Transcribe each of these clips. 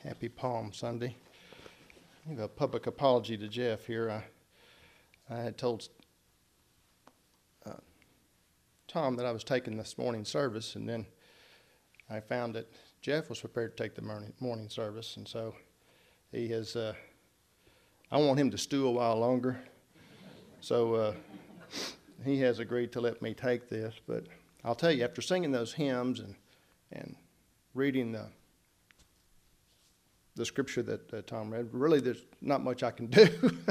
Happy Palm Sunday. I have a public apology to Jeff here. I had told Tom that I was taking this morning service, and then I found that Jeff was prepared to take the morning service, and so he has, I want him to stew a while longer, so he has agreed to let me take this. But I'll tell you, after singing those hymns and reading the scripture that Tom read, really there's not much I can do.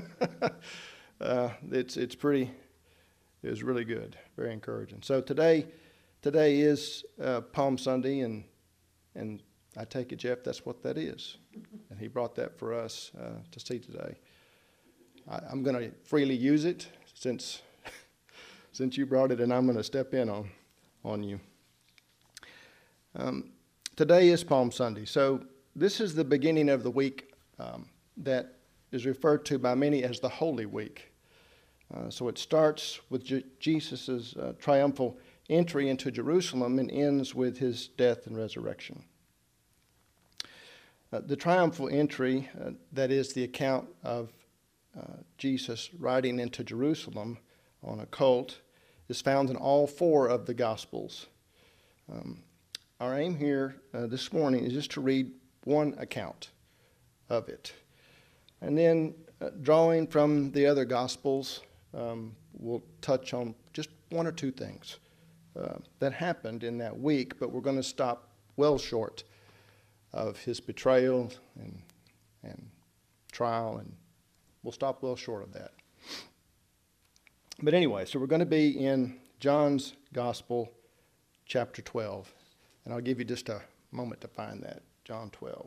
It was really good, very encouraging. So today is Palm Sunday, and I take it, Jeff, that's what that is. And he brought that for us to see today. I'm going to freely use it since you brought it, and I'm going to step in on you. Today is Palm Sunday, so this is the beginning of the week that is referred to by many as the Holy Week. So it starts with Jesus' triumphal entry into Jerusalem and ends with his death and resurrection. The triumphal entry, that is the account of Jesus riding into Jerusalem on a colt, is found in all four of the Gospels. Our aim here this morning is just to read one account of it. And then drawing from the other Gospels, we'll touch on just one or two things that happened in that week, but we're going to stop well short of his betrayal and trial, and we'll stop well short of that. But anyway, so we're going to be in John's Gospel, chapter 12, and I'll give you just a moment to find that. John 12.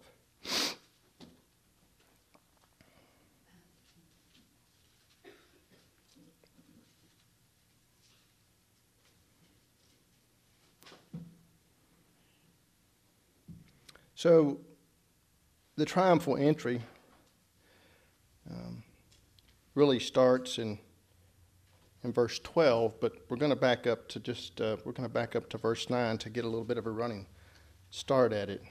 So the triumphal entry really starts in verse 12, but we're going to back up to verse 9 to get a little bit of a running start at it.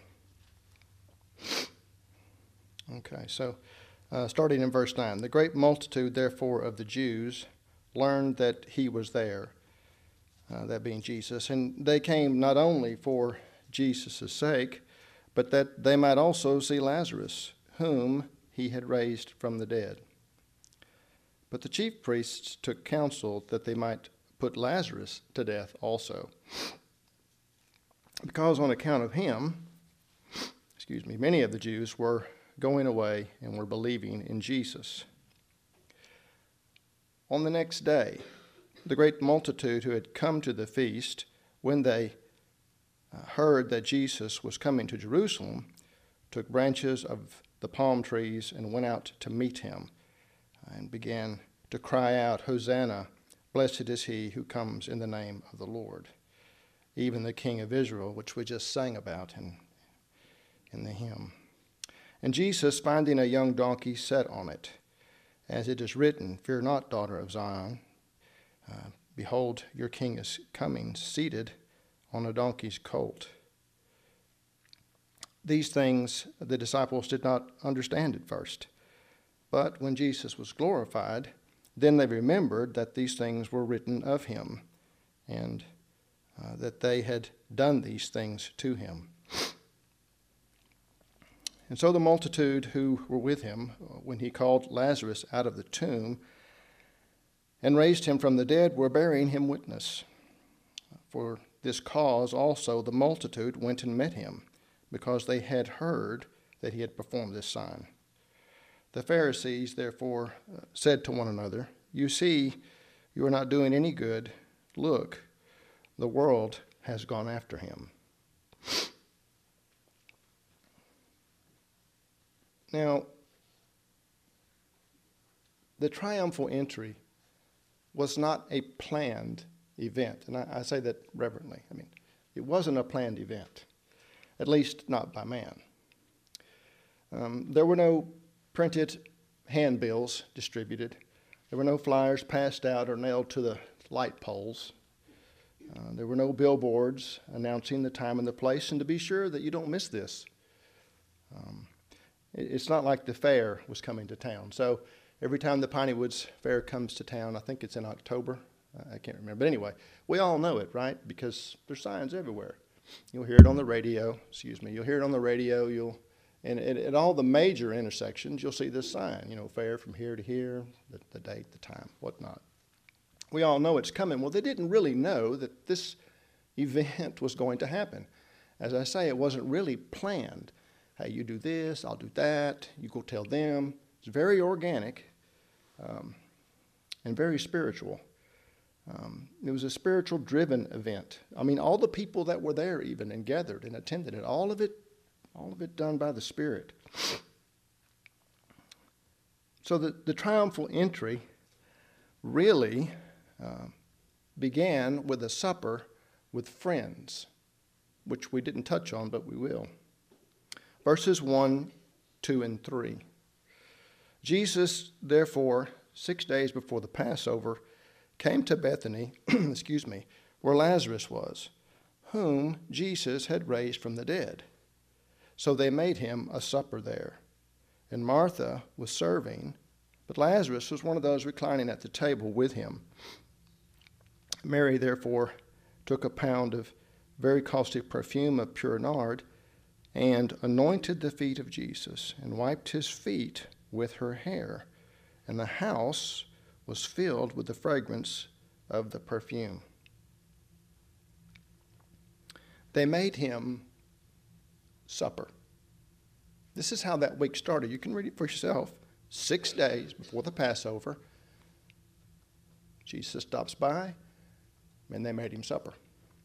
Okay, so starting in verse 9. The great multitude, therefore, of the Jews learned that he was there, that being Jesus, and they came not only for Jesus' sake, but that they might also see Lazarus, whom he had raised from the dead. But the chief priests took counsel that they might put Lazarus to death also, because on account of him, many of the Jews were going away and were believing in Jesus. On the next day, the great multitude who had come to the feast, when they heard that Jesus was coming to Jerusalem, took branches of the palm trees and went out to meet him, and began to cry out, "Hosanna, blessed is he who comes in the name of the Lord, even the King of Israel," which we just sang about in the hymn. And Jesus, finding a young donkey, sat on it, as it is written, "Fear not, daughter of Zion. Behold, your king is coming, seated on a donkey's colt." These things the disciples did not understand at first. But when Jesus was glorified, then they remembered that these things were written of him, and that they had done these things to him. And so the multitude who were with him, when he called Lazarus out of the tomb and raised him from the dead, were bearing him witness. For this cause also the multitude went and met him, because they had heard that he had performed this sign. The Pharisees therefore said to one another, "You see, you are not doing any good. Look, the world has gone after him." Now, the triumphal entry was not a planned event, and I say that reverently. It wasn't a planned event, at least not by man. There were no printed handbills distributed. There were no flyers passed out or nailed to the light poles. There were no billboards announcing the time and the place, and to be sure that you don't miss this. It's not like the fair was coming to town. So every time the Piney Woods Fair comes to town, I think it's in October. I can't remember. But anyway, we all know it, right? Because there's signs everywhere. You'll hear it on the radio. You'll hear it on the radio. And at all the major intersections, you'll see this sign, fair from here to here, the date, the time, whatnot. We all know it's coming. Well, they didn't really know that this event was going to happen. As I say, it wasn't really planned. Hey, you do this, I'll do that, you go tell them. It's very organic and very spiritual. It was a spiritual-driven event. I mean, all the people that were there even and gathered and attended it, all of it done by the Spirit. So the triumphal entry really began with a supper with friends, which we didn't touch on, but we will. Verses 1, 2, and 3. Jesus, therefore, 6 days before the Passover, came to Bethany, where Lazarus was, whom Jesus had raised from the dead. So they made him a supper there. And Martha was serving, but Lazarus was one of those reclining at the table with him. Mary, therefore, took a pound of very costly perfume of pure nard and anointed the feet of Jesus and wiped his feet with her hair. And the house was filled with the fragrance of the perfume. They made him supper. This is how that week started. You can read it for yourself. 6 days before the Passover, Jesus stops by, and they made him supper.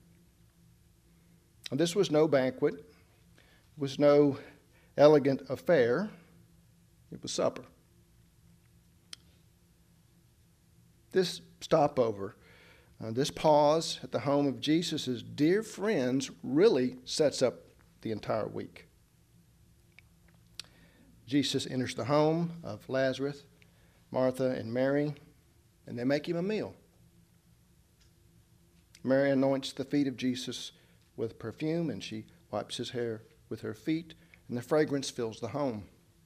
And this was no banquet. It was no elegant affair. It was supper. This stopover, this pause at the home of Jesus' dear friends really sets up the entire week. Jesus enters the home of Lazarus, Martha, and Mary, and they make him a meal. Mary anoints the feet of Jesus with perfume, and she wipes his hair with her feet, and the fragrance fills the home.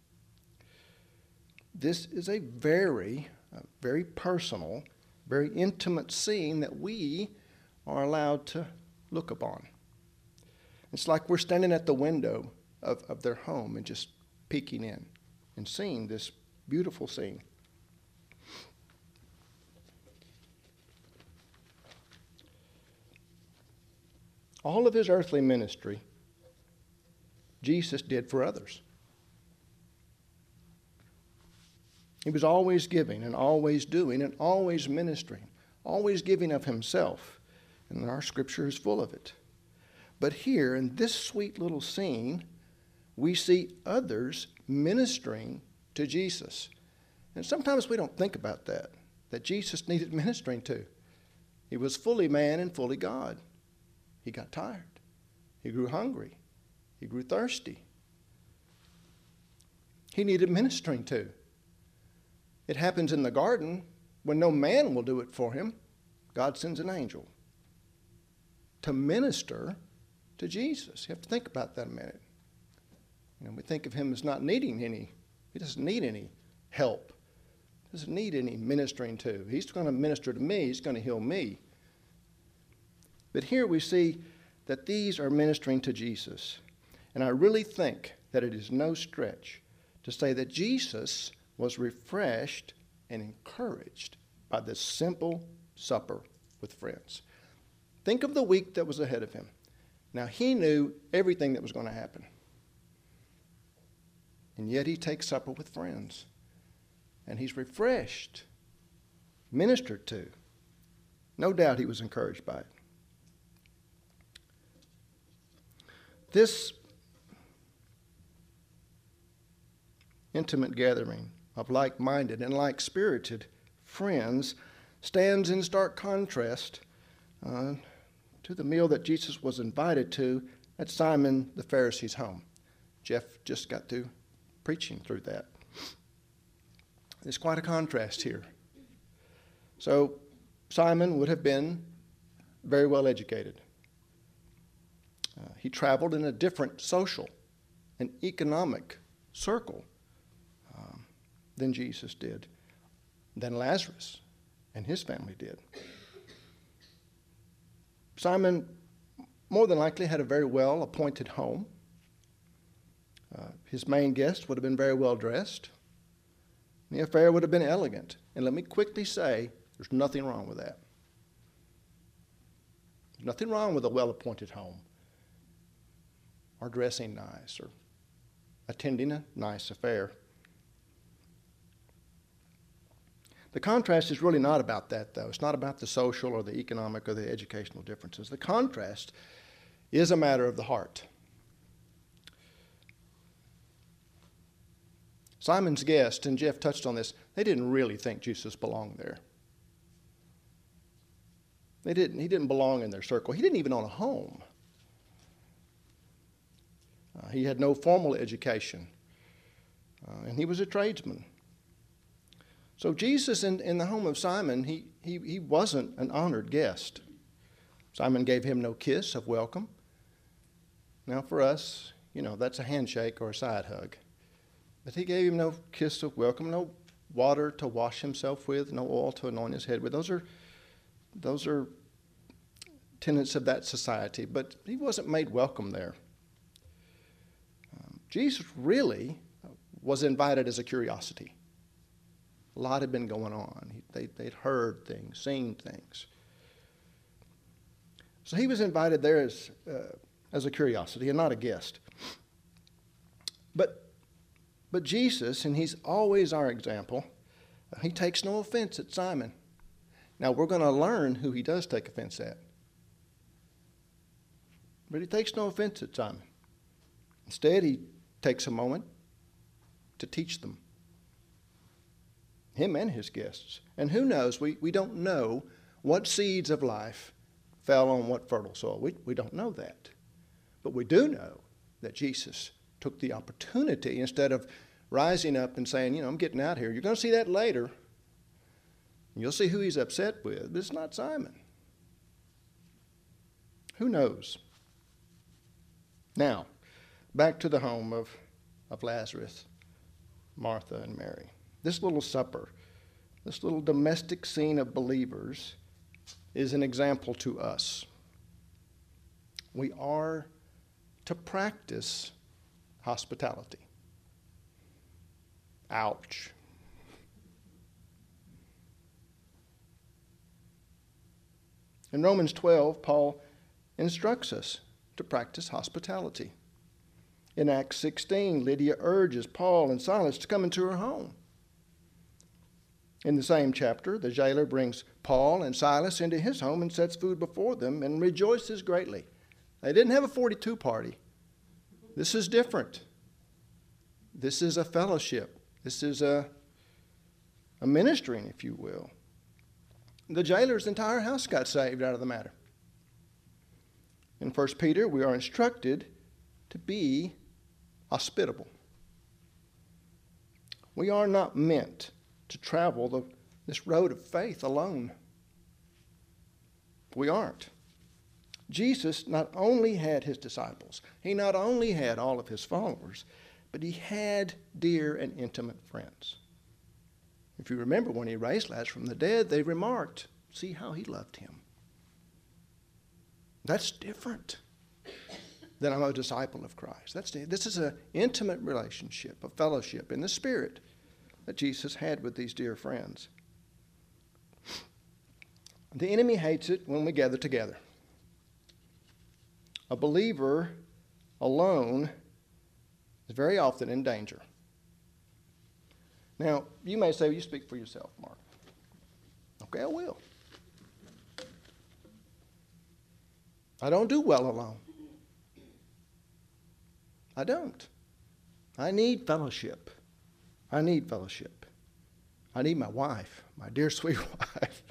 This is a very personal, very intimate scene that we are allowed to look upon. It's like we're standing at the window of their home and just peeking in and seeing this beautiful scene. All of his earthly ministry, Jesus did for others. He was always giving and always doing and always ministering, always giving of himself. And our scripture is full of it. But here in this sweet little scene, we see others ministering to Jesus. And sometimes we don't think about that Jesus needed ministering to. He was fully man and fully God. He got tired. He grew hungry. He grew thirsty. He needed ministering to. It happens in the garden when no man will do it for him. God sends an angel to minister to Jesus. You have to think about that a minute. We think of him as not needing he doesn't need any help. He doesn't need any ministering to. He's going to minister to me. He's going to heal me. But here we see that these are ministering to Jesus. And I really think that it is no stretch to say that Jesus was refreshed and encouraged by this simple supper with friends. Think of the week that was ahead of him. Now, he knew everything that was going to happen. And yet he takes supper with friends. And he's refreshed, ministered to. No doubt he was encouraged by it. This intimate gathering of like-minded and like-spirited friends stands in stark contrast to the meal that Jesus was invited to at Simon the Pharisee's home. Jeff just got through preaching through that. There's quite a contrast here. So Simon would have been very well educated. He traveled in a different social and economic circle than Jesus did, than Lazarus and his family did. Simon more than likely had a very well-appointed home. His main guest would have been very well dressed. The affair would have been elegant. And let me quickly say, there's nothing wrong with that. There's nothing wrong with a well-appointed home, or dressing nice, or attending a nice affair. The contrast is really not about that, though. It's not about the social or the economic or the educational differences. The contrast is a matter of the heart. Simon's guest, and Jeff touched on this, they didn't really think Jesus belonged there. He didn't belong in their circle. He didn't even own a home. He had no formal education, and he was a tradesman. So Jesus, in the home of Simon, he wasn't an honored guest. Simon gave him no kiss of welcome. Now for us, that's a handshake or a side hug. But he gave him no kiss of welcome, no water to wash himself with, no oil to anoint his head with. Those are tenets of that society, but he wasn't made welcome there. Jesus really was invited as a curiosity. A lot had been going on. They'd heard things, seen things. So he was invited there as a curiosity and not a guest. But Jesus, and he's always our example, he takes no offense at Simon. Now, we're going to learn who he does take offense at. But he takes no offense at Simon. Instead, he takes a moment to teach them, him and his guests. And who knows, we don't know what seeds of life fell on what fertile soil. We don't know that. But we do know that Jesus took the opportunity, instead of rising up and saying, I'm getting out here. You're going to see that later. You'll see who he's upset with. But it's not Simon. Who knows? Now, back to the home of Lazarus, Martha, and Mary. This little supper, this little domestic scene of believers is an example to us. We are to practice hospitality. Ouch. In Romans 12, Paul instructs us to practice hospitality. In Acts 16, Lydia urges Paul and Silas to come into her home. In the same chapter, the jailer brings Paul and Silas into his home and sets food before them and rejoices greatly. They didn't have a 42 party. This is different. This is a fellowship. This is a ministering, if you will. The jailer's entire house got saved out of the matter. In 1 Peter, we are instructed to be hospitable. We are not meant to travel this road of faith alone. We aren't. Jesus not only had his disciples, he not only had all of his followers, but he had dear and intimate friends. If you remember, when he raised Lazarus from the dead, they remarked, see how he loved him. That's different than I'm a disciple of Christ. This is an intimate relationship, a fellowship in the Spirit that Jesus had with these dear friends. The enemy hates it when we gather together. A believer alone is very often in danger. Now, you may say, well, you speak for yourself, Mark. Okay, I will. I don't do well alone. I don't. I need fellowship. I need fellowship. I need my wife, my dear sweet wife.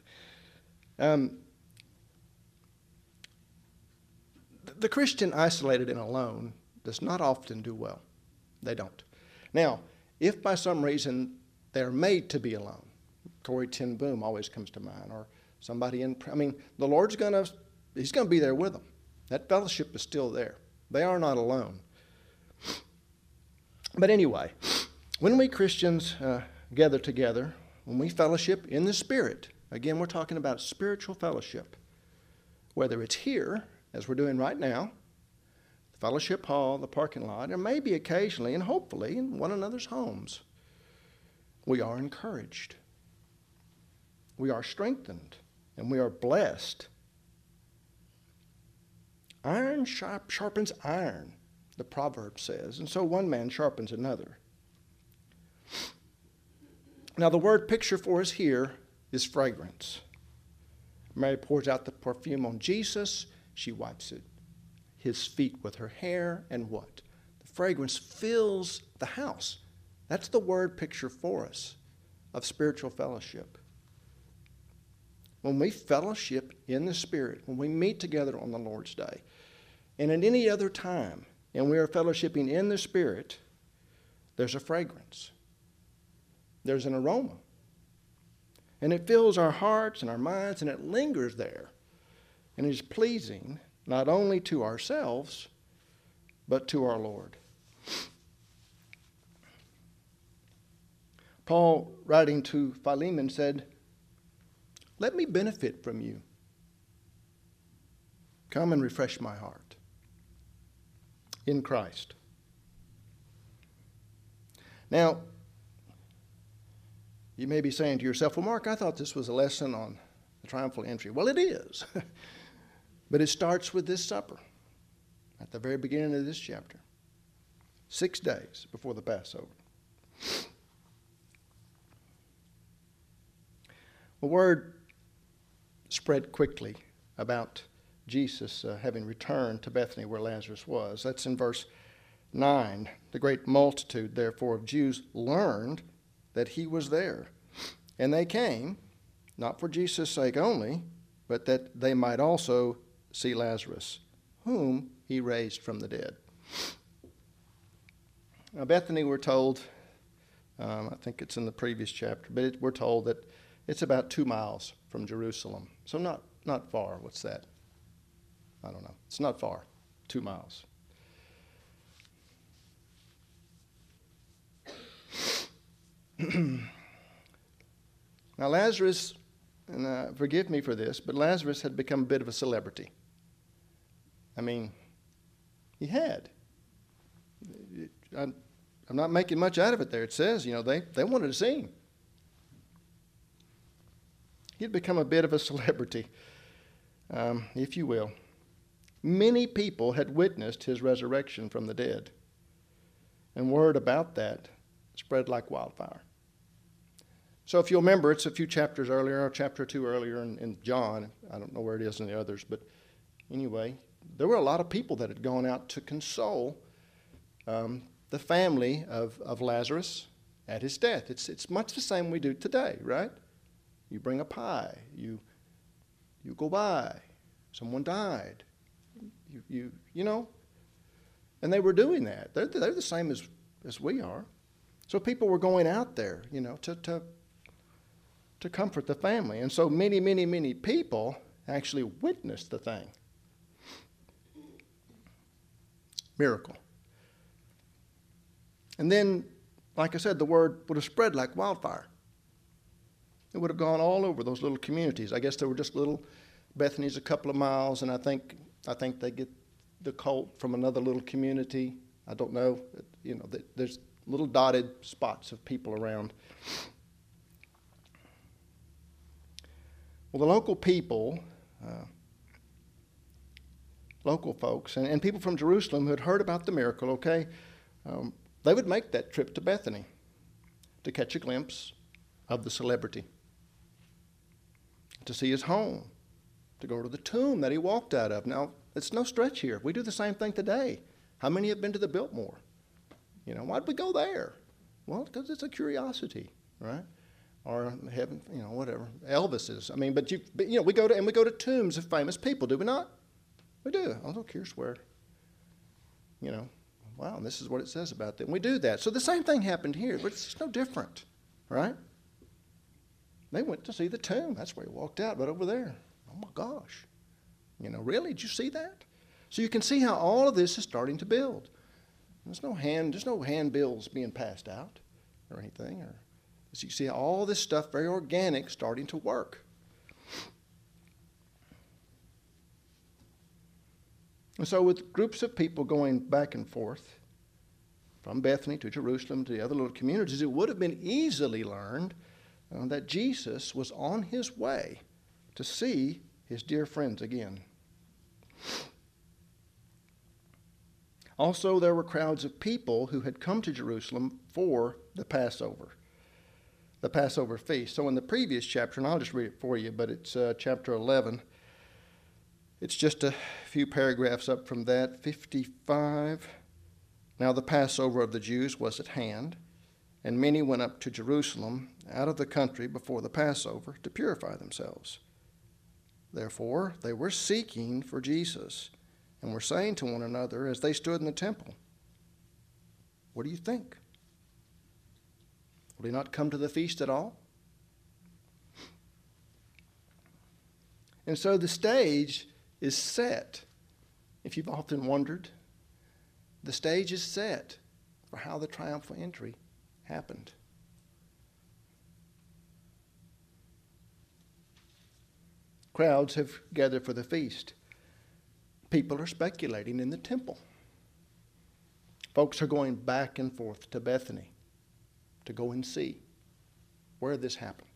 The Christian isolated and alone does not often do well. They don't. Now, if by some reason they're made to be alone, Corrie ten Boom always comes to mind, or somebody the Lord's He's going to be there with them. That fellowship is still there. They are not alone. But anyway, when we Christians gather together, when we fellowship in the Spirit, again, we're talking about spiritual fellowship, whether it's here, as we're doing right now, the fellowship hall, the parking lot, or maybe occasionally and hopefully in one another's homes, we are encouraged. We are strengthened, and we are blessed. Iron sharpens iron, the proverb says, and so one man sharpens another. Now, the word picture for us here is fragrance. Mary pours out the perfume on Jesus. She wipes his feet with her hair, and what? The fragrance fills the house. That's the word picture for us of spiritual fellowship. When we fellowship in the Spirit, when we meet together on the Lord's Day, and at any other time, and we are fellowshipping in the Spirit, there's a fragrance. There's an aroma. And it fills our hearts and our minds, and it lingers there. And is pleasing not only to ourselves, but to our Lord. Paul, writing to Philemon, said, "Let me benefit from you. Come and refresh my heart in Christ." Now, you may be saying to yourself, well, Mark, I thought this was a lesson on the triumphal entry. Well, it is. But it starts with this supper at the very beginning of this chapter, 6 days before the Passover. The word spread quickly about Jesus having returned to Bethany where Lazarus was. That's in verse 9. The great multitude, therefore, of Jews learned that he was there. And they came, not for Jesus' sake only, but that they might also see Lazarus, whom he raised from the dead. Now, Bethany, we're told, I think it's in the previous chapter, but we're told that it's about 2 miles from Jerusalem. So not far. What's that? I don't know. It's not far. 2 miles. Now, Lazarus, and forgive me for this, but Lazarus had become a bit of a celebrity. I mean, he had. I'm not making much out of it there. It says, they wanted to see him. He'd become a bit of a celebrity, if you will. Many people had witnessed his resurrection from the dead. And word about that spread like wildfire. So if you'll remember, it's a few chapters earlier, or chapter 2 earlier in John. I don't know where it is in the others, but anyway, there were a lot of people that had gone out to console the family of Lazarus at his death. It's much the same we do today, right? You bring a pie. You go by. Someone died. You know. And they were doing that. They're the same as we are. So people were going out there, to comfort the family. And so many, many, many people actually witnessed the thing. Miracle. And then, like I said, the word would have spread like wildfire. It would have gone all over those little communities. I guess there were just little Bethany's a couple of miles, and I think they get the cult from another little community. I don't know. There's little dotted spots of people around. Well, the local people, local folks, and people from Jerusalem who had heard about the miracle, they would make that trip to Bethany to catch a glimpse of the celebrity, to see his home, to go to the tomb that he walked out of. Now, it's no stretch here. We do the same thing today. How many have been to the Biltmore? Why'd we go there? Well, because it's a curiosity, right? Or heaven, whatever. Elvis's. But we go to tombs of famous people, do we not? We do. Oh, here's where, wow, this is what it says about them. We do that. So the same thing happened here, but it's no different, right? They went to see the tomb. That's where he walked out, right over there. Oh my gosh. Really? Did you see that? So you can see how all of this is starting to build. There's no handbills being passed out or anything. As you see, all this stuff, very organic, starting to work. And so with groups of people going back and forth from Bethany to Jerusalem to the other little communities, it would have been easily learned that Jesus was on his way to see his dear friends again. Also, there were crowds of people who had come to Jerusalem for the Passover feast. So in the previous chapter, and I'll just read it for you, but it's chapter 11. It's just a few paragraphs up from that, 55. Now the Passover of the Jews was at hand, and many went up to Jerusalem out of the country before the Passover to purify themselves. Therefore, they were seeking for Jesus and were saying to one another as they stood in the temple, "What do you think? Will he not come to the feast at all?" And so the stage is set. If you've often wondered, the stage is set for how the triumphal entry happened. Crowds have gathered for the feast. People are speculating in the temple. Folks are going back and forth to Bethany to go and see where this happened.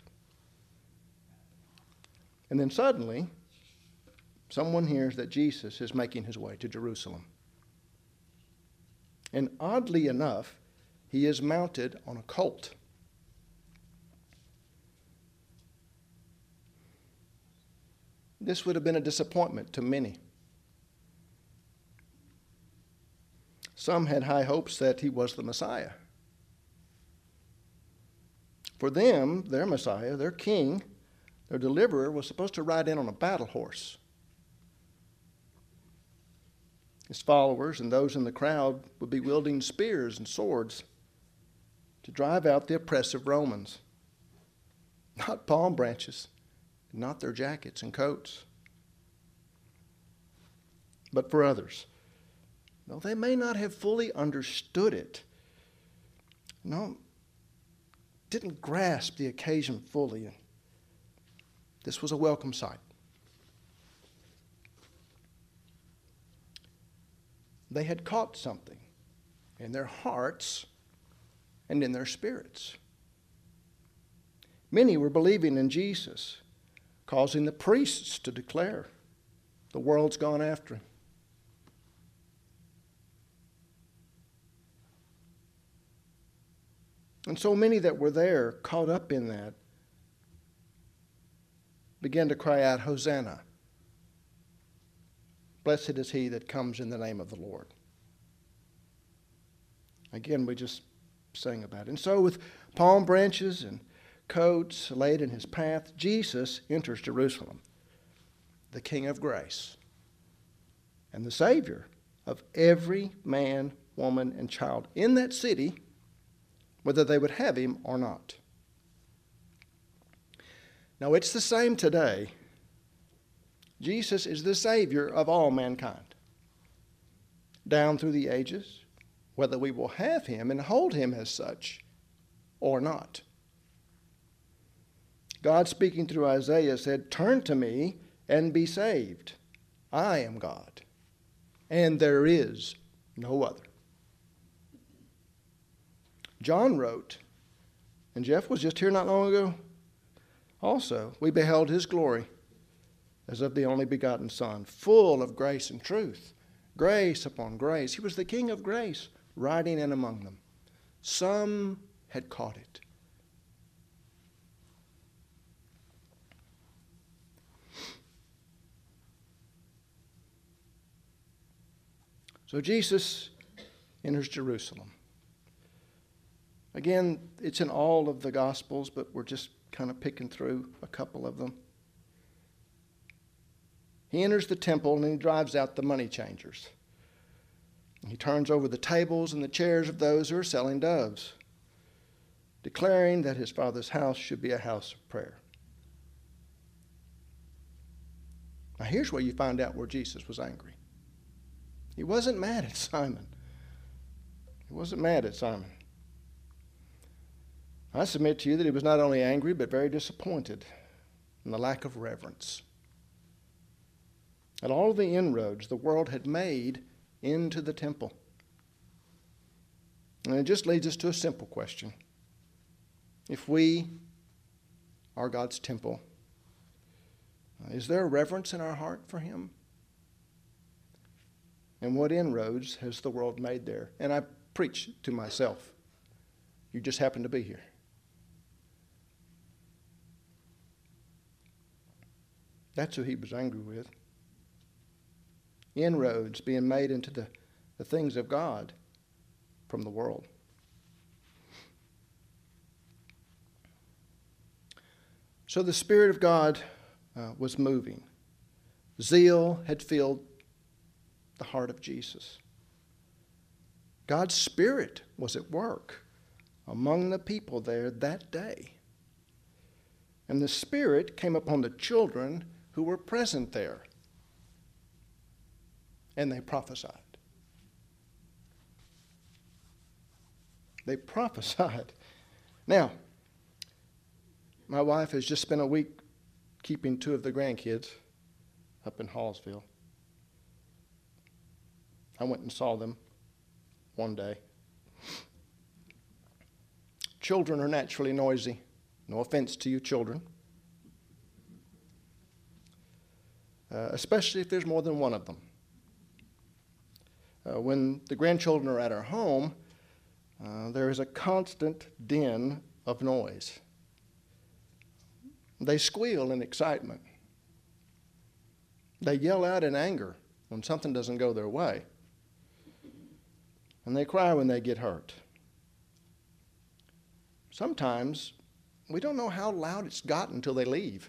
And then suddenly, someone hears that Jesus is making his way to Jerusalem. And oddly enough, he is mounted on a colt. This would have been a disappointment to many. Some had high hopes that he was the Messiah. For them, their Messiah, their king, their deliverer, was supposed to ride in on a battle horse. His followers and those in the crowd would be wielding spears and swords to drive out the oppressive Romans. Not palm branches, not their jackets and coats. But for others, though they may not have fully understood it, didn't grasp the occasion fully, this was a welcome sight. They had caught something in their hearts and in their spirits. Many were believing in Jesus, causing the priests to declare, "The world's gone after him." And so many that were there, caught up in that, began to cry out, "Hosanna! Blessed is he that comes in the name of the Lord." Again, we just sang about it. And so with palm branches and coats laid in his path, Jesus enters Jerusalem, the King of grace and the Savior of every man, woman, and child in that city, whether they would have him or not. Now, it's the same today. Jesus is the Savior of all mankind, down through the ages, whether we will have him and hold him as such or not. God, speaking through Isaiah, said, "Turn to me and be saved. I am God, and there is no other." John wrote, and Jeff was just here not long ago also, "We beheld his glory as of the only begotten Son, full of grace and truth, grace upon grace." He was the King of grace, riding in among them. Some had caught it. So Jesus enters Jerusalem. Again, it's in all of the Gospels, but we're just kind of picking through a couple of them. He enters the temple and he drives out the money changers. He turns over the tables and the chairs of those who are selling doves, declaring that his Father's house should be a house of prayer. Now here's where you find out where Jesus was angry. He wasn't mad at Simon. He wasn't mad at Simon. I submit to you that he was not only angry, but very disappointed in the lack of reverence at all the inroads the world had made into the temple. And it just leads us to a simple question. If we are God's temple, is there a reverence in our heart for him? And what inroads has the world made there? And I preach to myself. You just happen to be here. That's who he was angry with. Inroads being made into the things of God from the world. So the Spirit of God was moving. Zeal had filled the heart of Jesus. God's Spirit was at work among the people there that day. And the Spirit came upon the children who were present there. And they prophesied. They prophesied. Now, my wife has just spent a week keeping 2 of the grandkids up in Hallsville. I went and saw them one day. Children are naturally noisy. No offense to you children. Especially if there's more than one of them. When the grandchildren are at our home, there is a constant din of noise. They squeal in excitement. They yell out in anger when something doesn't go their way. And they cry when they get hurt. Sometimes we don't know how loud it's gotten until they leave.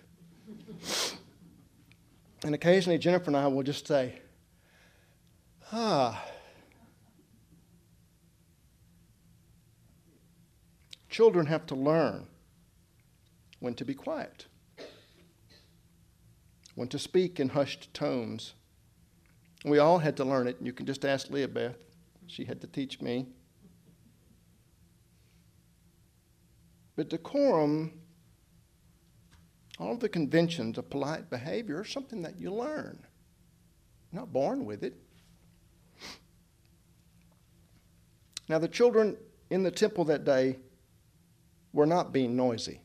And occasionally Jennifer and I will just say, Children have to learn when to be quiet, when to speak in hushed tones. We all had to learn it. You can just ask Leah Beth. She had to teach me. But decorum, all of the conventions of polite behavior are something that you learn. You're not born with it. Now, the children in the temple that day were not being noisy.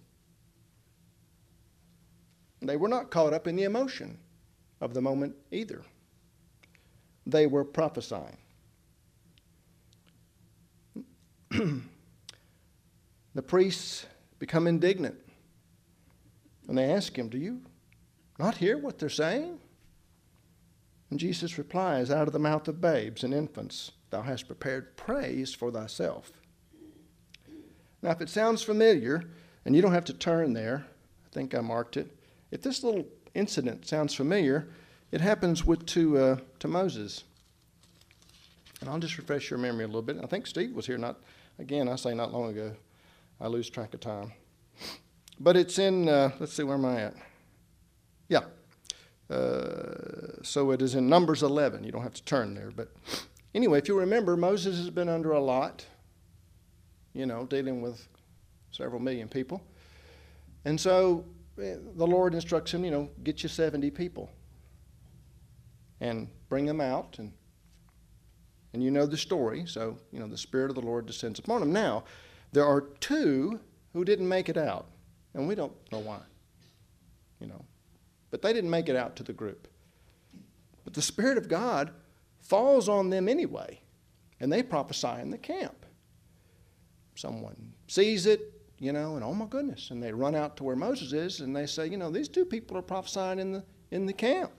They were not caught up in the emotion of the moment either. They were prophesying. The priests become indignant. And they ask him, do you not hear what they're saying? And Jesus replies, out of the mouth of babes and infants, thou hast prepared praise for thyself. Now, if it sounds familiar, and you don't have to turn there, I think I marked it. If this little incident sounds familiar, it happens to Moses. And I'll just refresh your memory a little bit. I think Steve was here not long ago. I lose track of time. But it's in, let's see, where am I at? Yeah. So it is in Numbers 11. You don't have to turn there. But anyway, if you remember, Moses has been under a lot, dealing with several million people. And so the Lord instructs him, get you 70 people and bring them out. And you know the story. So, the Spirit of the Lord descends upon them. Now, there are 2 who didn't make it out. And we don't know why, But they didn't make it out to the group. But the Spirit of God falls on them anyway. And they prophesy in the camp. Someone sees it, and oh my goodness. And they run out to where Moses is and they say, these 2 people are prophesying in the camp.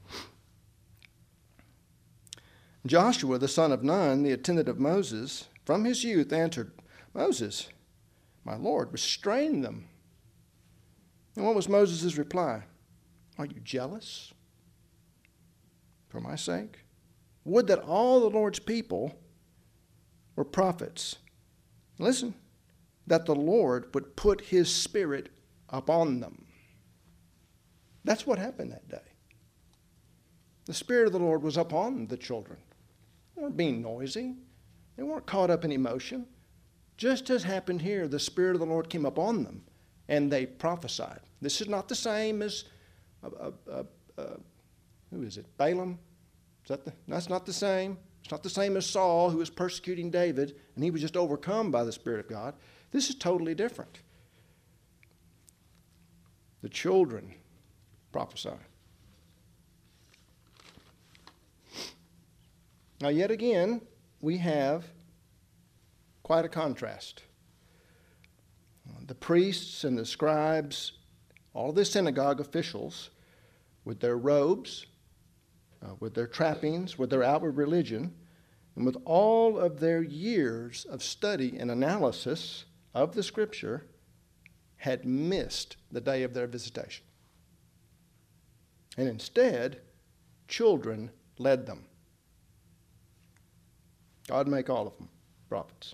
Joshua, the son of Nun, the attendant of Moses, from his youth answered, Moses, my Lord, restrain them. And what was Moses' reply? Are you jealous for my sake? Would that all the Lord's people were prophets. Listen, that the Lord would put his Spirit upon them. That's what happened that day. The Spirit of the Lord was upon the children. They weren't being noisy. They weren't caught up in emotion. Just as happened here, the Spirit of the Lord came upon them, and they prophesied. This is not the same as, who is it, Balaam? That's not the same. It's not the same as Saul, who was persecuting David, and he was just overcome by the Spirit of God. This is totally different. The children prophesy. Now, yet again, we have quite a contrast. The priests and the scribes, all the synagogue officials, with their robes, with their trappings, with their outward religion, and with all of their years of study and analysis of the Scripture, had missed the day of their visitation. And instead, children led them. God make all of them prophets.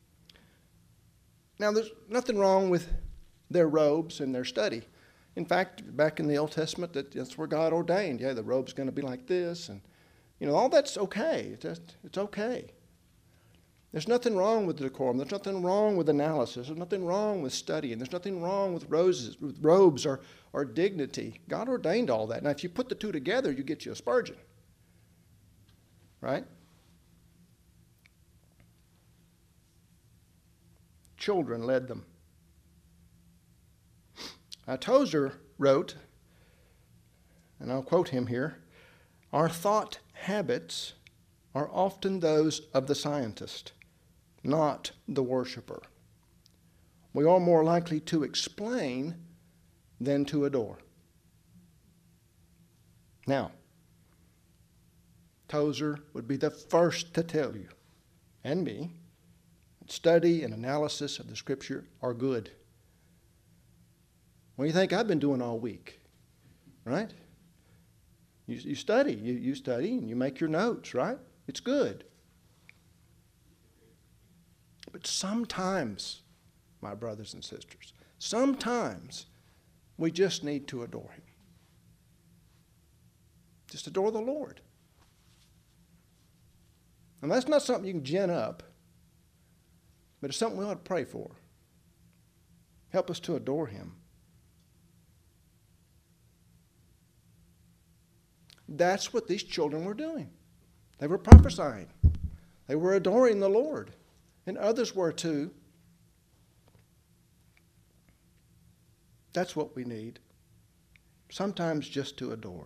Now, there's nothing wrong with their robes and their study. In fact, back in the Old Testament, that's where God ordained. Yeah, the robe's going to be like this. And, all that's okay. It's okay. There's nothing wrong with decorum. There's nothing wrong with analysis. There's nothing wrong with studying. There's nothing wrong with robes or dignity. God ordained all that. Now, if you put the two together, you get you a Spurgeon. Right? Children led them. Now, Tozer wrote, and I'll quote him here, "Our thought habits are often those of the scientist, not the worshiper. We are more likely to explain than to adore." Now, Tozer would be the first to tell you, and me, that study and analysis of the Scripture are good. What do you think I've been doing all week? Right? You study. You study and you make your notes, right? It's good. But sometimes, my brothers and sisters, sometimes we just need to adore Him. Just adore the Lord. And that's not something you can gin up, but it's something we ought to pray for. Help us to adore Him. That's what these children were doing. They were prophesying. They were adoring the Lord. And others were too. That's what we need. Sometimes just to adore.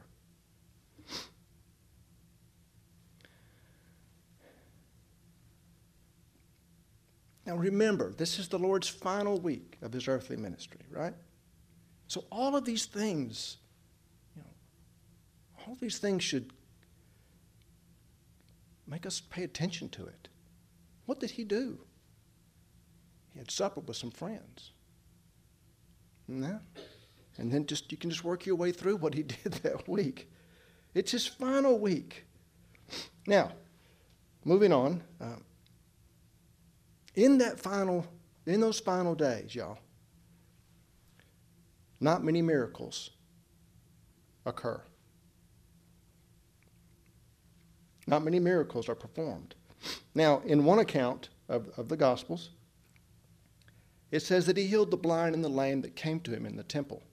Now remember, this is the Lord's final week of His earthly ministry, right? So all of these things, all these things should make us pay attention to it. What did He do? He had supper with some friends. And then you can just work your way through what He did that week. It's His final week. Now, moving on. In those final days, y'all, not many miracles occur. Not many miracles are performed. Now, in one account of the Gospels, it says that He healed the blind and the lame that came to Him in the temple.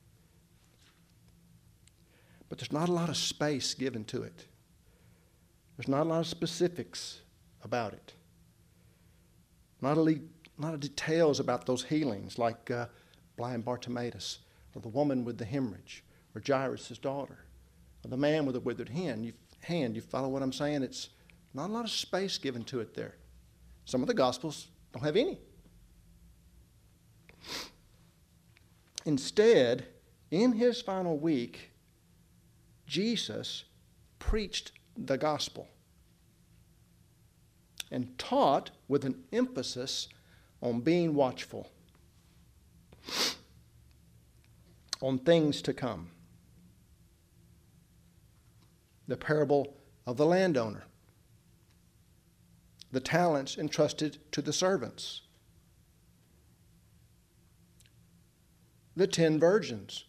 But there's not a lot of space given to it. There's not a lot of specifics about it. Not a lot of details about those healings, like blind Bartimaeus, or the woman with the hemorrhage, or Jairus' daughter, or the man with the withered hand. You follow what I'm saying? It's not a lot of space given to it there. Some of the Gospels don't have any. Instead, in His final week, Jesus preached the gospel and taught with an emphasis on being watchful, on things to come. The parable of the landowner, the talents entrusted to the servants, the 10 virgins,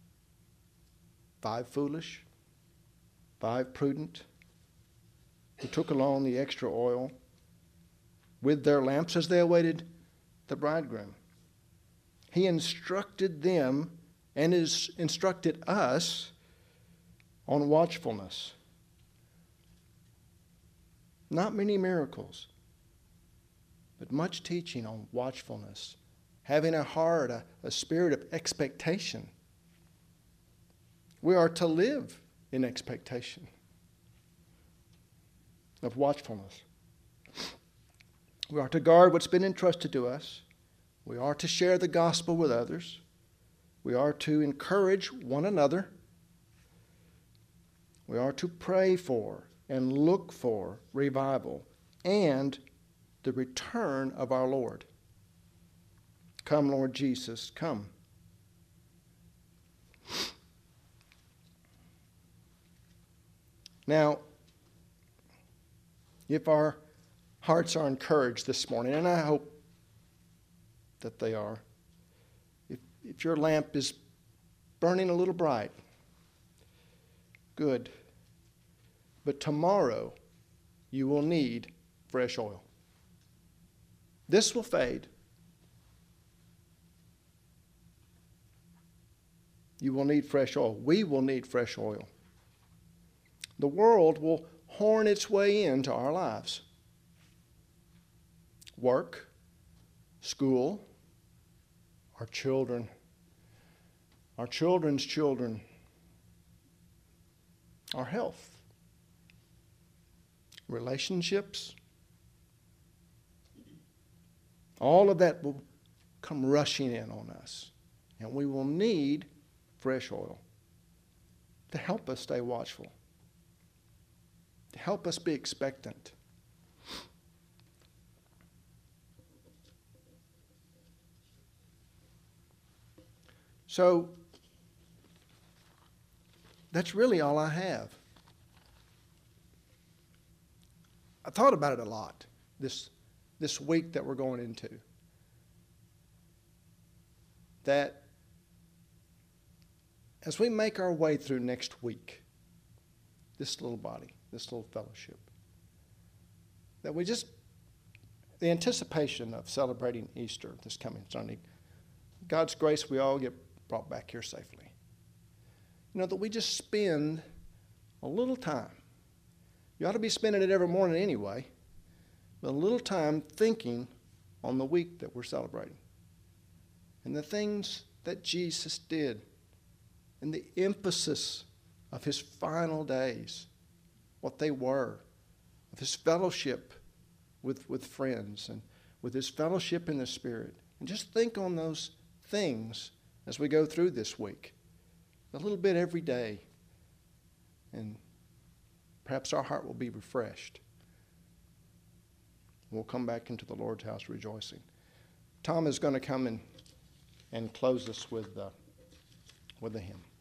5 foolish, 5 prudent, who took along the extra oil, with their lamps as they awaited the bridegroom. He instructed them and has instructed us on watchfulness. Not many miracles, but much teaching on watchfulness. Having a heart, a spirit of expectation. We are to live in expectation of watchfulness. We are to guard what's been entrusted to us. We are to share the gospel with others. We are to encourage one another. We are to pray for and look for revival and the return of our Lord. Come, Lord Jesus, come. Now, if our hearts are encouraged this morning, and I hope that they are, if your lamp is burning a little bright, good. But tomorrow, you will need fresh oil. This will fade. You will need fresh oil. We will need fresh oil. The world will horn its way into our lives. Work, school, our children, our children's children, our health, relationships. All of that will come rushing in on us. And we will need fresh oil to help us stay watchful, to help us be expectant. So, that's really all I have. I thought about it a lot this week that we're going into. That as we make our way through next week, this little body, this little fellowship, that we just, the anticipation of celebrating Easter this coming Sunday, God's grace, we all get brought back here safely. You know, that we just spend a little time. You ought to be spending it every morning anyway, but a little time thinking on the week that we're celebrating and the things that Jesus did and the emphasis of his final days, what they were, of his fellowship with friends and with his fellowship in the Spirit. And just think on those things as we go through this week, a little bit every day, and perhaps our heart will be refreshed. We'll come back into the Lord's house rejoicing. Tom is going to come and close us with a hymn.